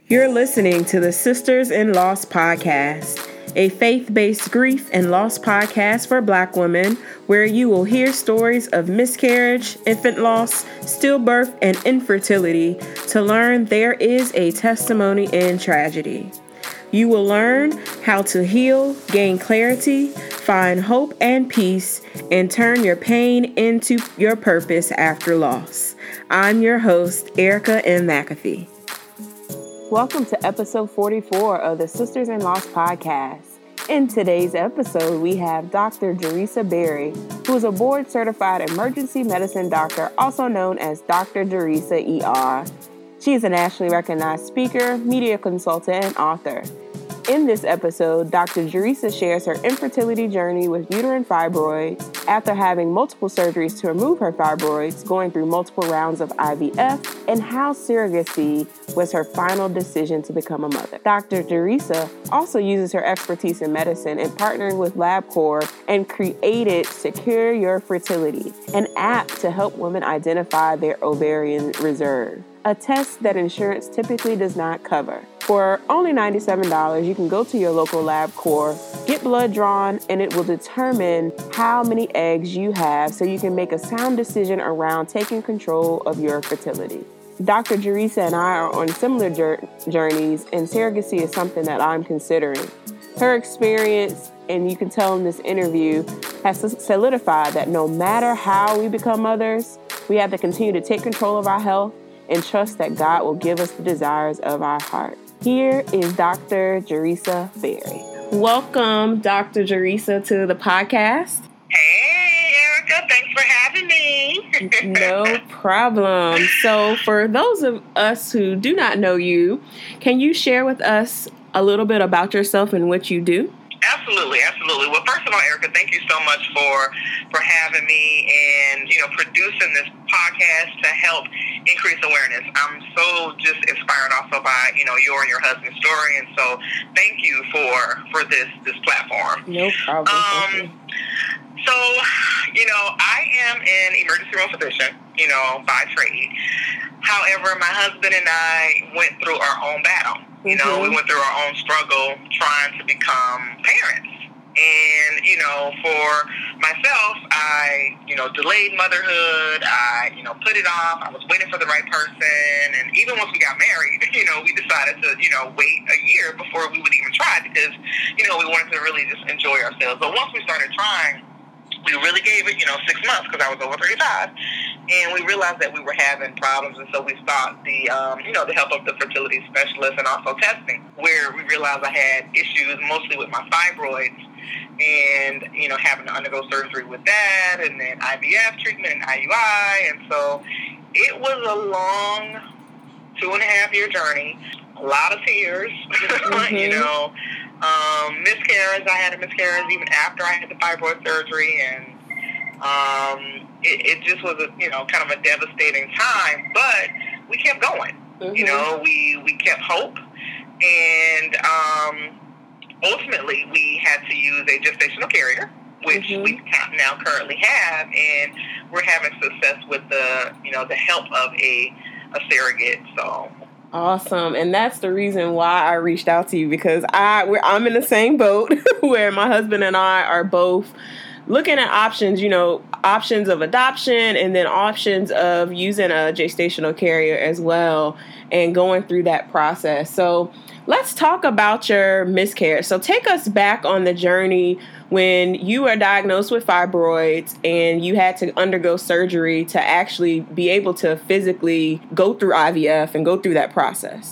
You're listening to the Sisters in Loss podcast, a faith-based grief and loss podcast for Black women, where you will hear stories of miscarriage, infant loss, stillbirth, and infertility to learn there is a testimony in tragedy. You will learn how to heal, gain clarity, find hope and peace, and turn your pain into your purpose after loss. I'm your host, Erica M. McAfee. Welcome to episode 44 of the Sisters in Loss podcast. In today's episode, we have Dr. Jerisa Berry, who is a board-certified emergency medicine doctor, also known as Dr. Jerisa ER. She is a nationally recognized speaker, media consultant, and author. In this episode, Dr. Jerisa shares her infertility journey with uterine fibroids after having multiple surgeries to remove her fibroids, going through multiple rounds of IVF, and how surrogacy was her final decision to become a mother. Dr. Jerisa also uses her expertise in medicine in partnering with LabCorp and created Secure Your Fertility, an app to help women identify their ovarian reserve, a test that insurance typically does not cover. For only $97, you can go to your local LabCorp, get blood drawn, and it will determine how many eggs you have so you can make a sound decision around taking control of your fertility. Dr. Jerisa and I are on similar journeys, and surrogacy is something that I'm considering. Her experience, and you can tell in this interview, has solidified that no matter how we become mothers, we have to continue to take control of our health and trust that God will give us the desires of our heart. Here is Dr. Jerisa Berry. Welcome, Dr. Jerisa, to the podcast. Hey, Erica. Thanks for having me. No problem. So for those of us who do not know you, can you share with us a little bit about yourself and what you do? Absolutely. Well, first of all, Erica, thank you so much for having me and, producing this podcast to help increase awareness. I'm so just inspired also by, your and your husband's story. And so thank you for this platform. No problem. So, I am an emergency room physician, by trade. However, my husband and I went through our own battle. We went through our own struggle trying to become parents. And, for myself, I, delayed motherhood. I, put it off. I was waiting for the right person. And even once we got married, we decided to, wait a year before we would even try because, we wanted to really just enjoy ourselves. But once we started trying, we really gave it, 6 months because I was over 35. And we realized that we were having problems, and so we sought the help of the fertility specialist and also testing, where we realized I had issues mostly with my fibroids and, having to undergo surgery with that, and then IVF treatment and IUI. And so it was a long 2.5-year journey, a lot of tears, miscarriage. I had a miscarriage even after I had the fibroid surgery, and it just was a kind of a devastating time, but we kept going. We kept hope, and ultimately we had to use a gestational carrier, which we now currently have, and we're having success with the help of a surrogate. So awesome. And that's the reason why I reached out to you, because I'm in the same boat where my husband and I are both looking at options, options of adoption and then options of using a gestational carrier as well and going through that process. So let's talk about your miscarriage. So take us back on the journey when you were diagnosed with fibroids and you had to undergo surgery to actually be able to physically go through IVF and go through that process.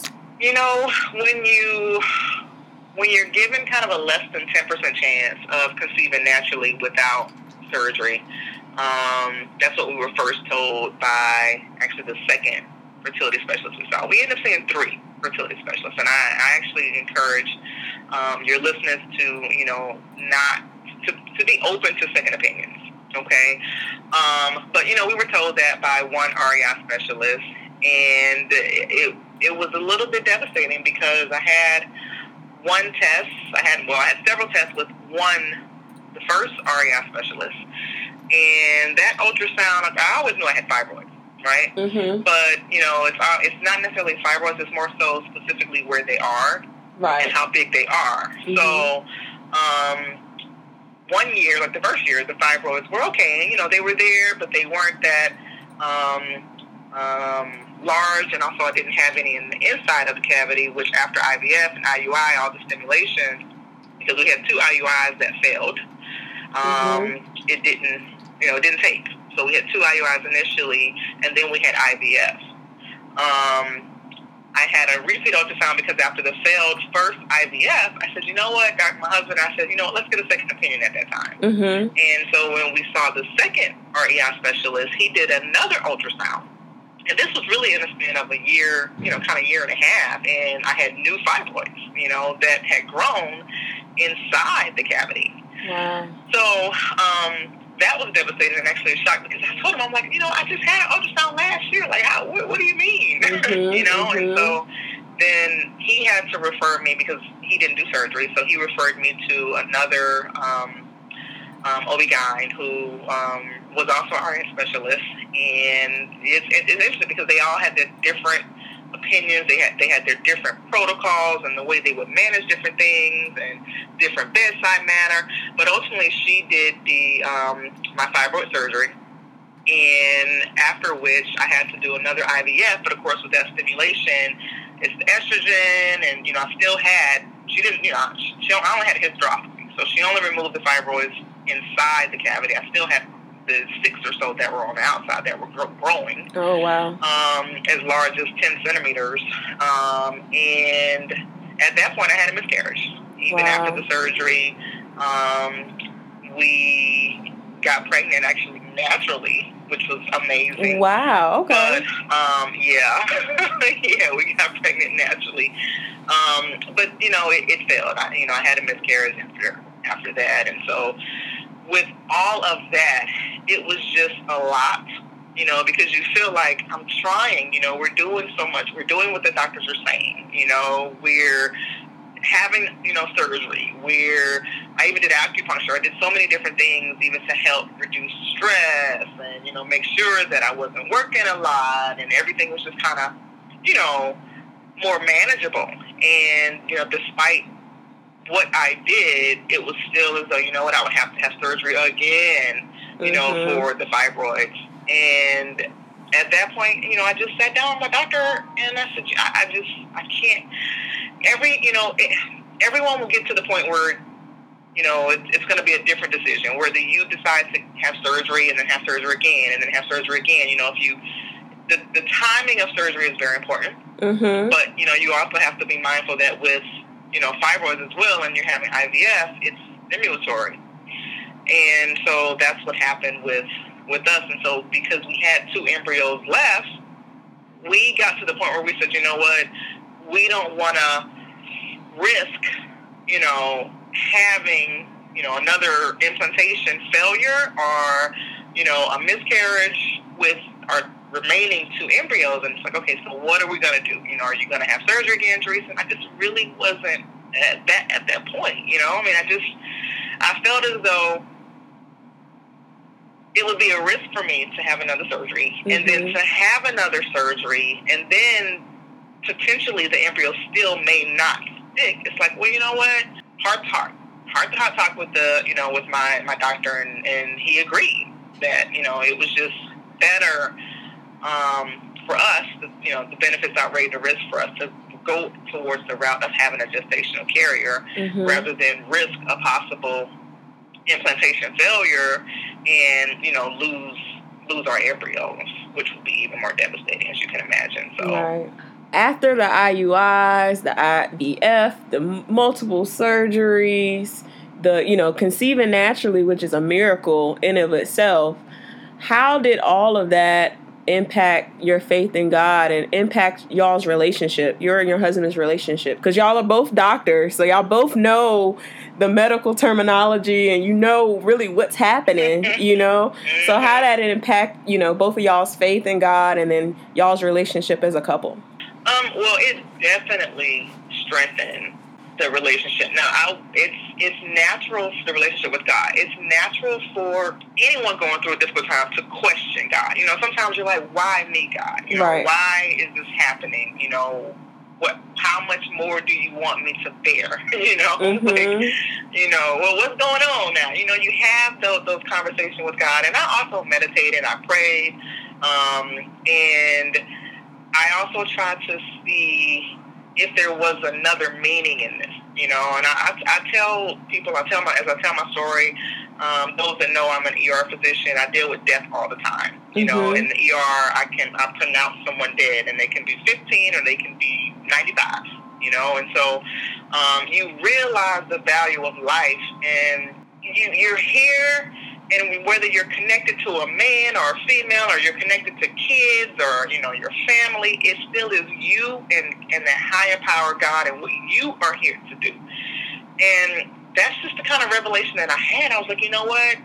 When you're given kind of a less than 10% chance of conceiving naturally without surgery, that's what we were first told by actually the second fertility specialist we saw. We ended up seeing 3 fertility specialists, and I actually encourage your listeners to not to be open to second opinions. Okay, but we were told that by one REI specialist, and it was a little bit devastating because I had one test. I had several tests with the first REI specialist, and that ultrasound. I always knew I had fibroids right? But, it's not necessarily fibroids. It's more so specifically where they are and how big they are. So 1 year, like the first year, the fibroids were okay. They were there, but they weren't that large, and also I didn't have any in the inside of the cavity, which after IVF and IUI, all the stimulation, because we had 2 IUIs that failed, it didn't take. So we had 2 IUIs initially, and then we had IVF. I had a repeat ultrasound because after the failed first IVF, I said, you know what, got my husband, I said, let's get a second opinion at that time. And so when we saw the second REI specialist, he did another ultrasound. And this was really in the span of a year, kind of year and a half, and I had new fibroids, that had grown inside the cavity. Wow. So that was devastating and actually a shock, because I told him, I'm like, I just had an ultrasound last year. Like, what do you mean? And so then he had to refer me, because he didn't do surgery, so he referred me to another OB-GYN who was also an RN specialist. And it's interesting because they all had their different opinions. They had their different protocols and the way they would manage different things and different bedside manner. But ultimately, she did my fibroid surgery, and after which I had to do another IVF. But of course, with that stimulation, it's the estrogen, and I still had. She didn't. I only had a hysterectomy, so she only removed the fibroids inside the cavity. I still had the 6 or so that were on the outside that were growing. Oh, wow. As large as 10 centimeters. And at that point, I had a miscarriage. Even after the surgery, we got pregnant actually naturally, which was amazing. Wow, okay. But, yeah, we got pregnant naturally. But, it failed. I had a miscarriage after that. And so with all of that, it was just a lot, because you feel like I'm trying, we're doing so much. We're doing what the doctors are saying, we're having, surgery. I even did acupuncture. I did so many different things even to help reduce stress and, make sure that I wasn't working a lot, and everything was just kind of, more manageable. And, despite what I did, it was still as though, I would have to have surgery again, for the fibroids. And at that point, I just sat down with my doctor and I said, I can't. Everyone will get to the point where, it's going to be a different decision, whether you decide to have surgery and then have surgery again and then have surgery again. The timing of surgery is very important, but, you also have to be mindful that with, fibroids as well, and you're having IVF, it's stimulatory. And so that's what happened with us. And so because we had 2 embryos left, we got to the point where we said, you know what, we don't want to risk, having, another implantation failure or, a miscarriage with our remaining 2 embryos. And it's like, okay, so what are we going to do? Are you going to have surgery again, Teresa? I just really wasn't at that point, I felt as though it would be a risk for me to have another surgery, and then to have another surgery, and then potentially the embryo still may not stick. It's like, well, you know what? Heart to heart talk with with my doctor, and he agreed that, it was just better for us, the benefits outweigh the risk for us to go towards the route of having a gestational carrier rather than risk a possible implantation failure and, lose our embryos, which would be even more devastating, as you can imagine. So. Right. After the IUIs, the IVF, the multiple surgeries, the, conceiving naturally, which is a miracle in of itself, how did all of that impact your faith in God and impact y'all's relationship, your and your husband's relationship? Because y'all are both doctors, so y'all both know the medical terminology and really what's happening, So how did it impact, both of y'all's faith in God and then y'all's relationship as a couple? Well, it definitely strengthened the relationship. Now, it's natural for the relationship with God. It's natural for anyone going through a difficult time to question God. You know, sometimes you're like, why me, God? You know, right. Why is this happening? You know, how much more do you want me to bear? You know, like, you know, well, what's going on now? You know, you have those conversations with God. And I also meditated, I prayed, and I also tried to see if there was another meaning in this, you know. And I tell people, as I tell my story, those that know I'm an ER physician, I deal with death all the time. You know, in the ER, I pronounce someone dead, and they can be 15 or they can be 95. You know, and so you realize the value of life, and you're here. And whether you're connected to a man or a female, or you're connected to kids, or, you know, your family, it still is you and the higher power, God, and what you are here to do. And that's just the kind of revelation that I had. I was like, you know what?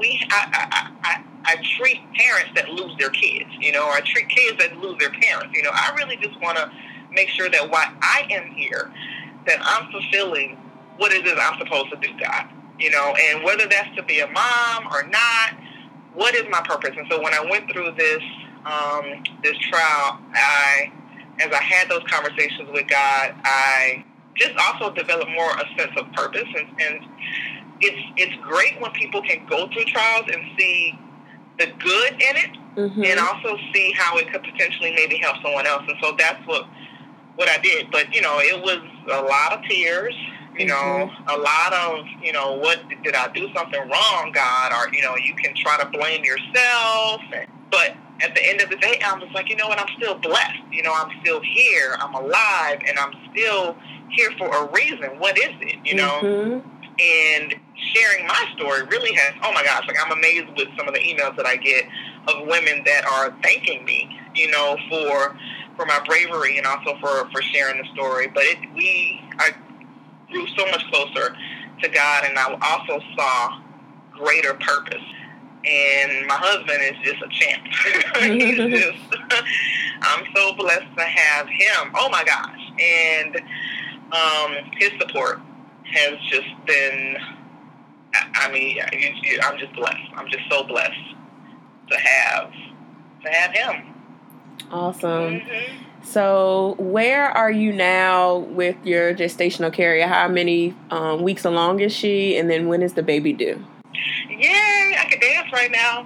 I treat parents that lose their kids, you know, or I treat kids that lose their parents. You know, I really just want to make sure that while I am here, that I'm fulfilling what it is I'm supposed to do, God. You know, and whether that's to be a mom or not, what is my purpose? And so when I went through this trial, as I had those conversations with God, I just also developed more a sense of purpose. And it's great when people can go through trials and see the good in it, and also see how it could potentially maybe help someone else. And so that's what I did. But, you know, it was a lot of tears. You know, a lot of, you know, what did I do something wrong, God? Or, you know, you can try to blame yourself. But at the end of the day, I was like, you know what? I'm still blessed. You know, I'm still here. I'm alive, and I'm still here for a reason. What is it? You know? And sharing my story really has, oh my gosh, like I'm amazed with some of the emails that I get of women that are thanking me, you know, for my bravery, and also for sharing the story. But I grew so much closer to God, and I also saw greater purpose. And my husband is just a champ. He's just, I'm so blessed to have him. Oh my gosh. And his support has just been, I mean, I'm just blessed. I'm just so blessed to have him. Awesome. So where are you now with your gestational carrier? How many weeks along is she? And then when is the baby due? Yay, I can dance right now.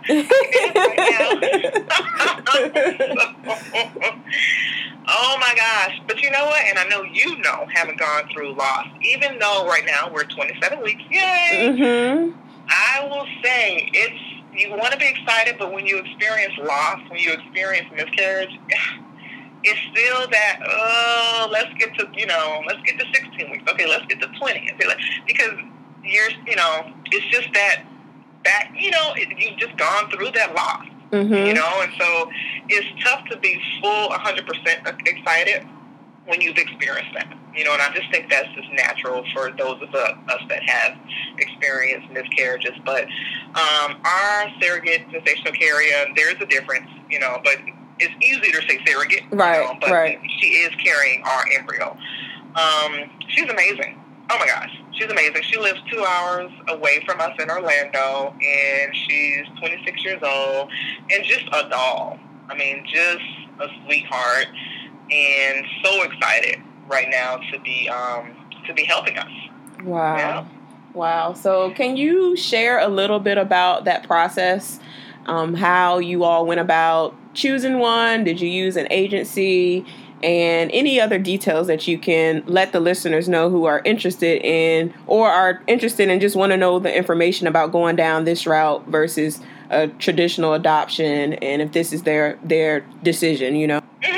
Oh my gosh. But you know what? And I know you know, having gone through loss, even though right now we're 27 weeks, yay! I will say you want to be excited, but when you experience loss, when you experience miscarriage, it's still that, let's get to 16 weeks. Okay, let's get to 20. Because it's just that, you've just gone through that loss, you know, and so it's tough to be full 100% excited when you've experienced that, you know, and I just think that's just natural for those of us that have experienced miscarriages. But our surrogate gestational carrier, there's a difference, you know, but it's easier to say surrogate, right? You know, but she is carrying our embryo. She's amazing. Oh my gosh, she's amazing. She lives 2 hours away from us in Orlando, and she's 26 years old, and just a doll. I mean, just a sweetheart, and so excited right now to be helping us. Wow. Yeah. Wow. So can you share a little bit about that process, how you all went about choosing one? Did you use an agency? And any other details that you can let the listeners know who are interested in just want to know the information about going down this route versus a traditional adoption, and if this is their decision, you know?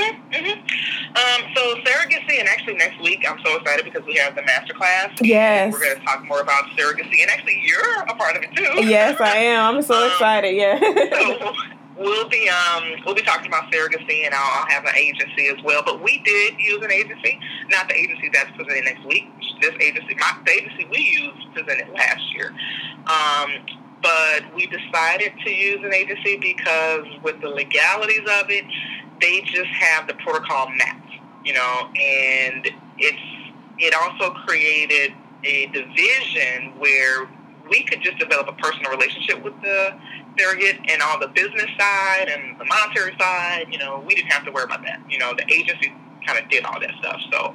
So surrogacy, and actually next week I'm so excited because we have the masterclass. Yes. We're going to talk more about surrogacy, and actually you're a part of it too. Yes, I am. I'm so excited. Yeah. So we'll be talking about surrogacy, and I'll have an agency as well. But we did use an agency, not the agency that's presented next week. The agency we used presented last year. But we decided to use an agency because with the legalities of it, they just have the protocol mapped, you know, and it also created a division where we could just develop a personal relationship with the surrogate, and all the business side and the monetary side, we didn't have to worry about that. The agency kind of did all that stuff. So,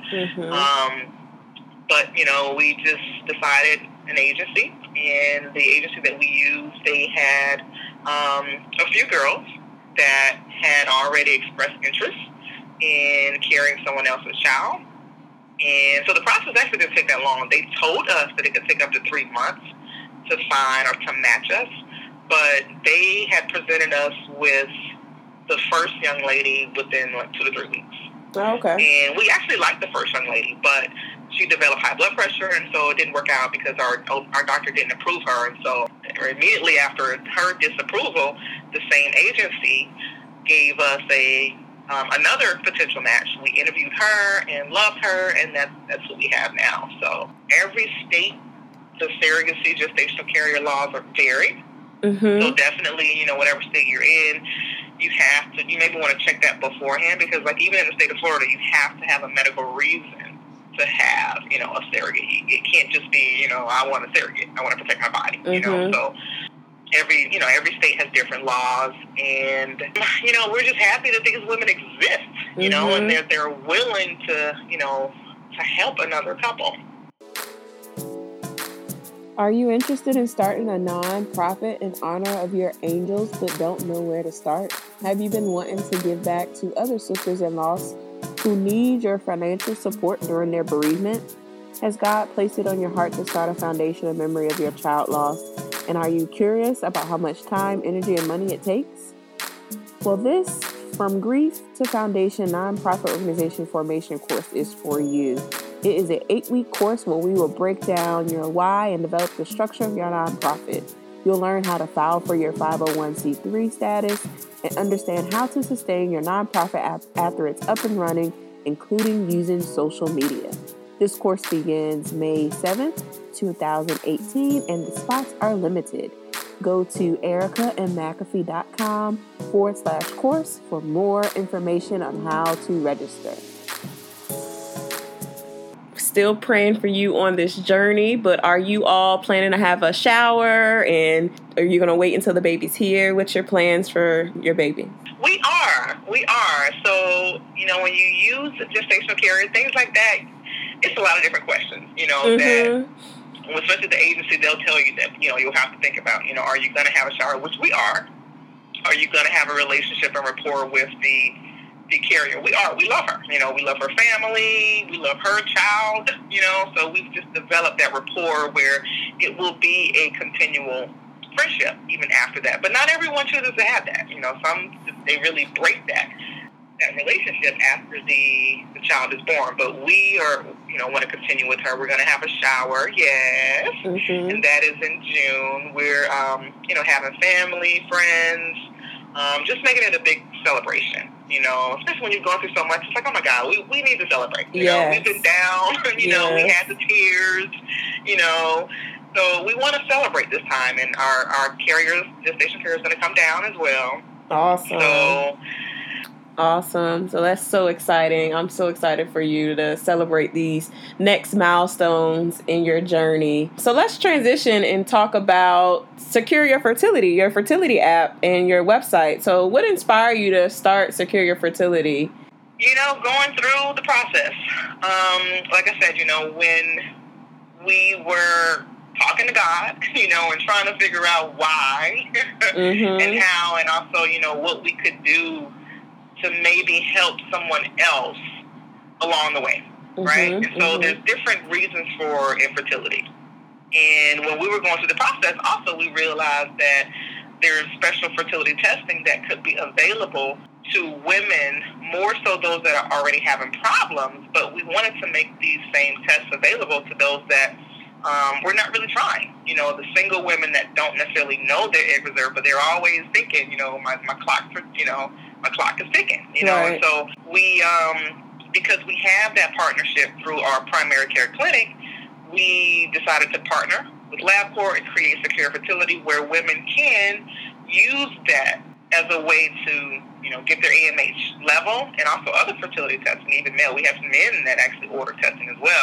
but, we just decided an agency, and the agency that we used, they had a few girls that had already expressed interest in carrying someone else's child. And so the process actually didn't take that long. They told us that it could take up to 3 months to find or to match us, but they had presented us with the first young lady within like 2 to 3 weeks. Oh, okay. And we actually liked the first young lady, but she developed high blood pressure, and so it didn't work out because our doctor didn't approve her. And so immediately after her disapproval, the same agency gave us another potential match. We interviewed her and loved her, and that's what we have now. So every state, the surrogacy gestational carrier laws are varied. So definitely, whatever state you're in, you maybe want to check that beforehand, because like even in the state of Florida, you have to have a medical reason to have, a surrogate. It can't just be, I want a surrogate. I want to protect my body, So every state has different laws, and, we're just happy that these women exist, and they're willing to, to help another couple. Are you interested in starting a non-profit in honor of your angels but don't know where to start? Have you been wanting to give back to other sisters-in-laws who need your financial support during their bereavement? Has God placed it on your heart to start a foundation in memory of your child loss? And are you curious about how much time, energy, and money it takes? Well, this From Grief to Foundation Nonprofit Organization Formation course is for you. It is an 8-week course where we will break down your why and develop the structure of your nonprofit. You'll learn how to file for your 501c3 status and understand how to sustain your nonprofit after it's up and running, including using social media. This course begins May 7th, 2018, and the spots are limited. Go to ericaandmcafee.com/course for more information on how to register. Still praying for you on this journey, but are you all planning to have a shower, and are you going to wait until the baby's here? What's your plans for your baby? We are. So, when you use gestational carrier, things like that, it's a lot of different questions, that, especially the agency, they'll tell you that, you'll have to think about, are you going to have a shower, which we are. Are you going to have a relationship and rapport with the carrier? We are. We love her. We love her family. We love her child, so we've just developed that rapport where it will be a continual friendship even after that. But not everyone chooses to have that. Some, they really break that relationship after the child is born. But we are, want to continue with her. We're going to have a shower, yes, and that is in June. We're, having family, friends, just making it a big celebration. Especially when you're going through so much, it's like, oh my God, we need to celebrate. We've been down, we had the tears, so we want to celebrate this time, and our gestation carrier is going to come down as well. Awesome. So that's so exciting. I'm so excited for you to celebrate these next milestones in your journey. So let's transition and talk about Secure Your Fertility, your fertility app and your website. So what inspired you to start Secure Your Fertility? Going through the process. Like I said, when we were talking to God, and trying to figure out why and how, and also, what we could do to maybe help someone else along the way, right? And so there's different reasons for infertility. And when we were going through the process, also we realized that there's special fertility testing that could be available to women, more so those that are already having problems, but we wanted to make these same tests available to those that we're not really trying. The single women that don't necessarily know their egg reserve, but they're always thinking, my clock is ticking, Right. And so we, because we have that partnership through our primary care clinic, we decided to partner with LabCorp and create Secure Fertility, where women can use that as a way to, get their AMH level and also other fertility testing, even male. We have some men that actually order testing as well.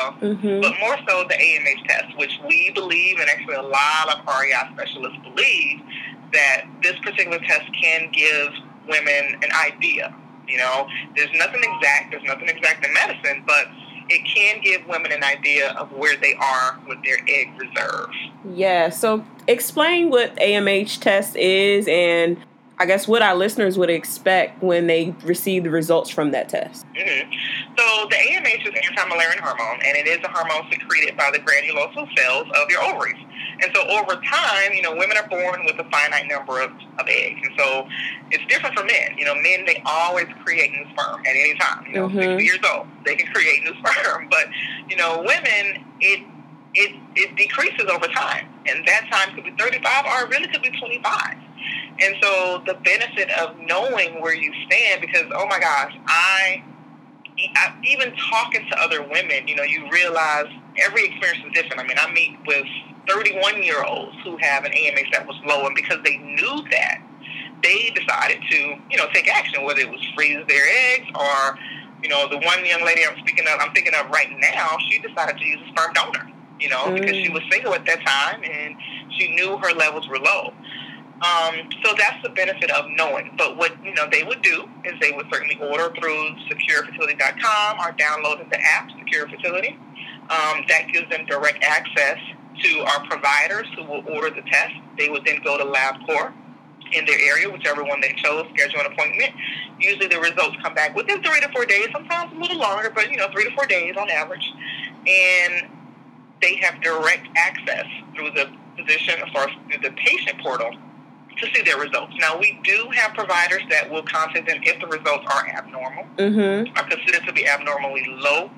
but more so the AMH test, which we believe, and actually a lot of REI specialists believe, that this particular test can give women an idea. There's nothing exact in medicine, but it can give women an idea of where they are with their egg reserve. Yeah, so explain what AMH test is, and I guess what our listeners would expect when they receive the results from that test. So the AMH is anti-Müllerian hormone, and it is a hormone secreted by the granulosal cells of your ovaries. And so over time, women are born with a finite number of eggs. And so it's different for men. Men, they always create new sperm at any time. 60 years old, they can create new sperm. But, women, it decreases over time. And that time could be 35 or it really could be 25. And so the benefit of knowing where you stand, because, oh my gosh, I even talking to other women, you realize every experience is different. I mean, I meet with 31-year-olds who have an AMH that was low, and because they knew that, they decided to, take action, whether it was freeze their eggs or, the one young lady I'm thinking of right now, she decided to use a sperm donor, because she was single at that time and she knew her levels were low. So that's the benefit of knowing. But what they would do is they would certainly order through SecureFertility.com or download the app Secure Fertility. That gives them direct access to our providers who will order the test. They would then go to LabCorp in their area, whichever one they chose, schedule an appointment. Usually the results come back within 3 to 4 days, sometimes a little longer, but 3 to 4 days on average. And they have direct access through the physician or through the patient portal to see their results. Now, we do have providers that will contact them if the results are abnormal, are considered to be abnormally low.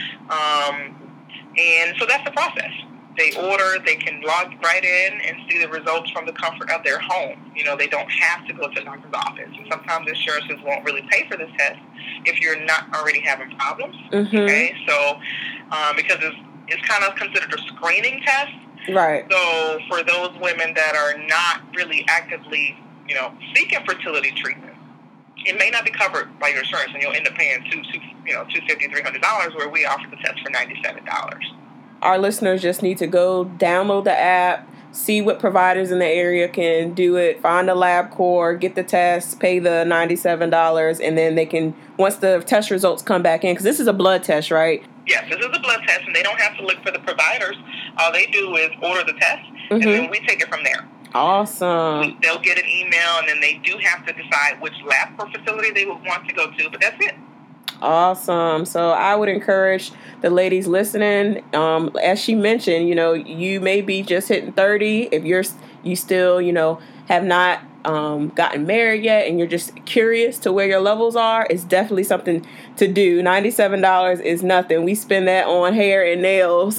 And so that's the process. They order, they can log right in and see the results from the comfort of their home. They don't have to go to a doctor's office. And sometimes insurances won't really pay for this test if you're not already having problems. Okay, so because it's kind of considered a screening test. Right. So for those women that are not really actively, seeking fertility treatment, it may not be covered by your insurance, and you'll end up paying $250, $300, where we offer the test for $97. Our listeners just need to go download the app, see what providers in the area can do it, find a LabCorp, get the test, pay the $97, and then they can, once the test results come back in, because this is a blood test, right? Yes, this is a blood test, and they don't have to look for the providers. All they do is order the test, and then we take it from there. Awesome. They'll get an email, and then they do have to decide which LabCorp facility they would want to go to, but that's it. Awesome. So I would encourage the ladies listening, as she mentioned, you may be just hitting 30. If you still, have not gotten married yet and you're just curious to where your levels are, it's definitely something to do. $97 is nothing. We spend that on hair and nails.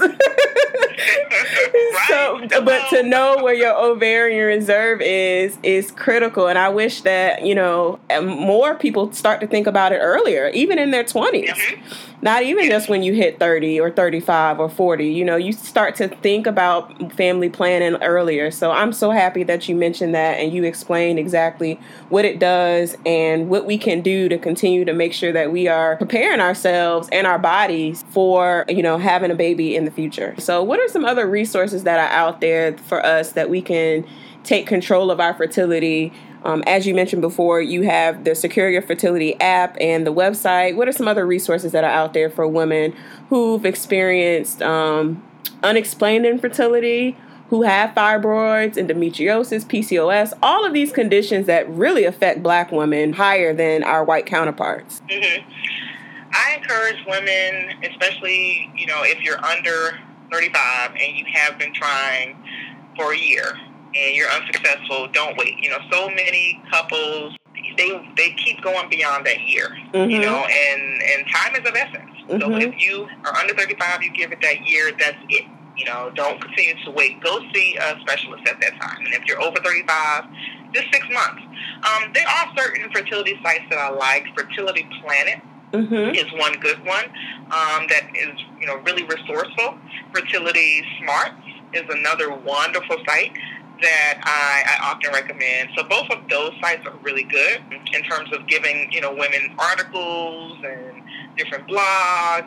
So, but to know where your ovarian reserve is critical. And I wish that, more people start to think about it earlier, even in their 20s. Not even just when you hit 30 or 35 or 40. You start to think about family planning earlier. So I'm so happy that you mentioned that and you explained exactly what it does and what we can do to continue to make sure that we are preparing ourselves and our bodies for, having a baby in the future. So what are some other resources that are out there for us that we can take control of our fertility? As you mentioned before, you have the Secure Your Fertility app and the website. What are some other resources that are out there for women who've experienced unexplained infertility, who have fibroids, endometriosis, PCOS, all of these conditions that really affect Black women higher than our white counterparts? I encourage women, especially, if you're under 35 and you have been trying for a year, and you're unsuccessful, don't wait. So many couples, they keep going beyond that year, and time is of essence. So if you are under 35, you give it that year, that's it. Don't continue to wait. Go see a specialist at that time. And if you're over 35, just 6 months. There are certain fertility sites that I like. Fertility Planet is one good one that is, really resourceful. Fertility Smart is another wonderful site that I often recommend. So both of those sites are really good in terms of giving, women articles and different blogs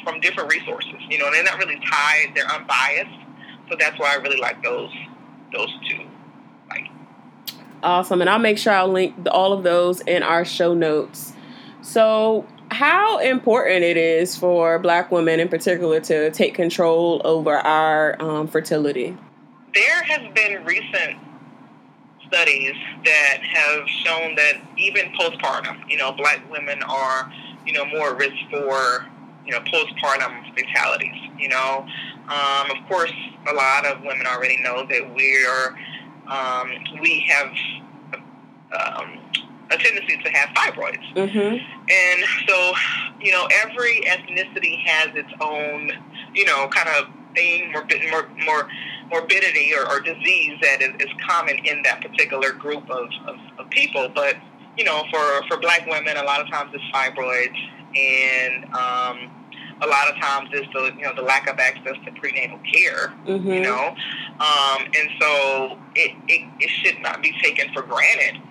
from different resources. You know, they're not really tied; they're unbiased. So that's why I really like those two. Awesome, and I'll make sure I'll link all of those in our show notes. So, how important it is for Black women in particular to take control over our fertility? There has been recent studies that have shown that even postpartum, you know, Black women are, you know, more at risk for, you know, postpartum fatalities. You know, of course, a lot of women already know that we have a tendency to have fibroids. And so, you know, every ethnicity has its own, you know, kind of thing, morbidity or disease that is common in that particular group of people. But, you know, for Black women, a lot of times it's fibroids, and a lot of times it's the lack of access to prenatal care, you know. And so it should not be taken for granted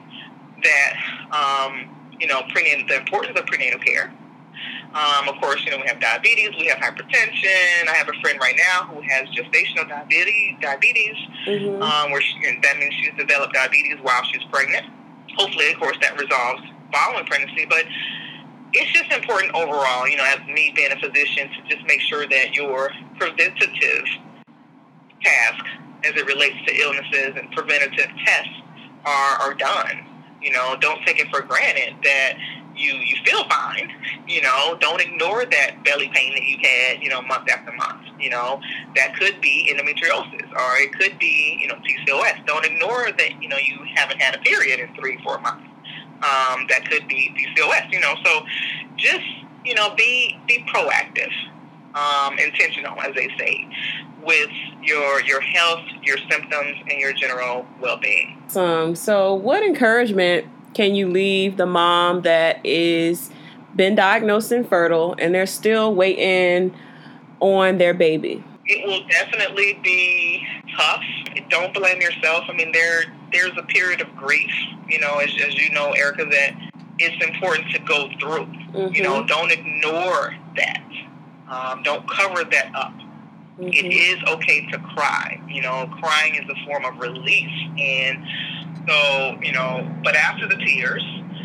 that, you know, the importance of prenatal care. Of course, you know, we have diabetes, we have hypertension. I have a friend right now who has gestational diabetes, where that means she's developed diabetes while she's pregnant. Hopefully, of course, that resolves following pregnancy, but it's just important overall, you know, as me being a physician, to just make sure that your preventative task as it relates to illnesses and preventative tests are done. You know, don't take it for granted that you feel fine. You know, don't ignore that belly pain that you've had, you know, month after month. You know, that could be endometriosis, or it could be, you know, PCOS. Don't ignore that, you know, you haven't had a period in 3-4 months. That could be PCOS, you know. So just, you know, be proactive, intentional, as they say, with your health, your symptoms, and your general well-being. So what encouragement can you leave the mom that is been diagnosed infertile and they're still waiting on their baby? It will definitely be tough. Don't blame yourself. I mean, there's a period of grief, you know, as you know, Erica, that it's important to go through. You know, don't ignore that. Don't cover that up. It is okay to cry. You know, crying is a form of release. And so, you know, but after the tears,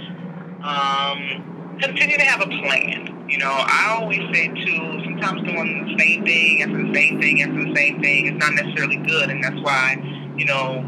continue to have a plan. You know, I always say, too, sometimes doing the same thing after the same thing after the same thing is not necessarily good. And that's why, you know,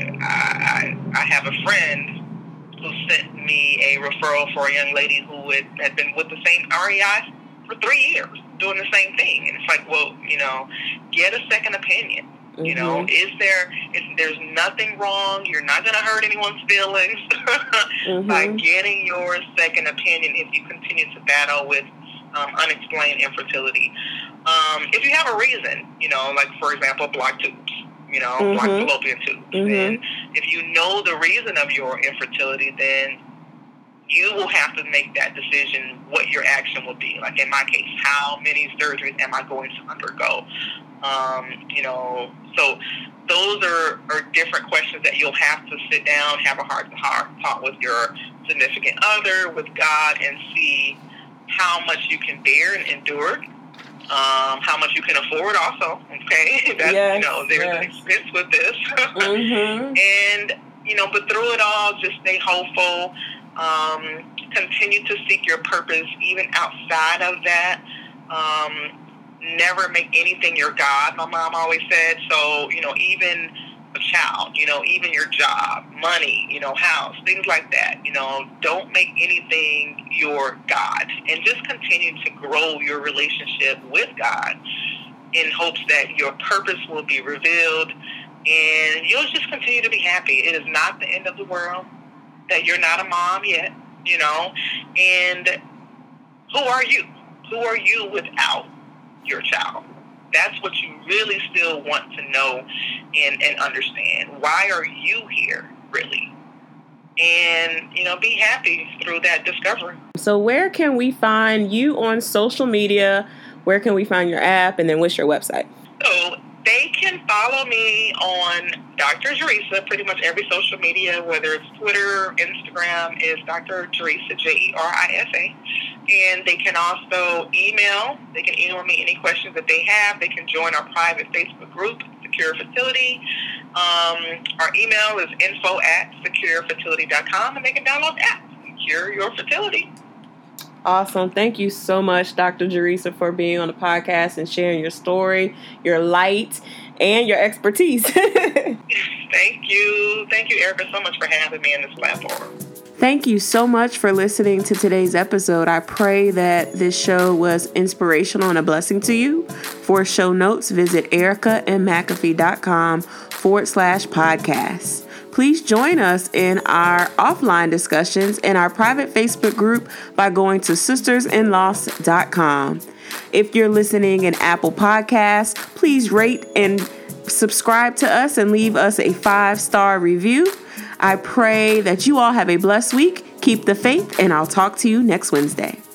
I have a friend who sent me a referral for a young lady who had been with the same REI for 3 years, doing the same thing. And it's like, well, you know, get a second opinion. You know, there's nothing wrong. You're not going to hurt anyone's feelings by getting your second opinion if you continue to battle with unexplained infertility. If you have a reason, you know, like, for example, blocked tubes, you know, blocked fallopian tubes. And if you know the reason of your infertility, then you will have to make that decision what your action will be. Like in my case, how many surgeries am I going to undergo? You know, so those are different questions that you'll have to sit down, have a heart-to-heart talk with your significant other, with God, and see how much you can bear and endure, how much you can afford also, okay? That's, you know, there's an expense with this. And, you know, but through it all, just stay hopeful. Continue to seek your purpose even outside of that. Never make anything your God, my mom always said. So, you know, even a child, you know, even your job, money, you know, house, things like that, you know, don't make anything your God. And just continue to grow your relationship with God in hopes that your purpose will be revealed and you'll just continue to be happy. It is not the end of the world that you're not a mom yet, you know, and who are you? Who are you without your child? That's what you really still want to know and understand. Why are you here, really? And, you know, be happy through that discovery. So where can we find you on social media? Where can we find your app? And then what's your website? So They can follow me on Dr. Jerisa, pretty much every social media, whether it's Twitter, Instagram, is Dr. Jerisa, Jerisa. And they can also email. They can email me any questions that they have. They can join our private Facebook group, Secure Fertility. Our email is info@securefertility.com, and they can download the app, Secure Your Fertility. Awesome. Thank you so much, Dr. Jerisa, for being on the podcast and sharing your story, your light, and your expertise. Thank you. Thank you, Erica, so much for having me on this platform. Thank you so much for listening to today's episode. I pray that this show was inspirational and a blessing to you. For show notes, visit ericamcafee.com/podcast. Please join us in our offline discussions in our private Facebook group by going to sistersinloss.com. If you're listening in Apple Podcasts, please rate and subscribe to us and leave us a 5-star review. I pray that you all have a blessed week. Keep the faith, and I'll talk to you next Wednesday.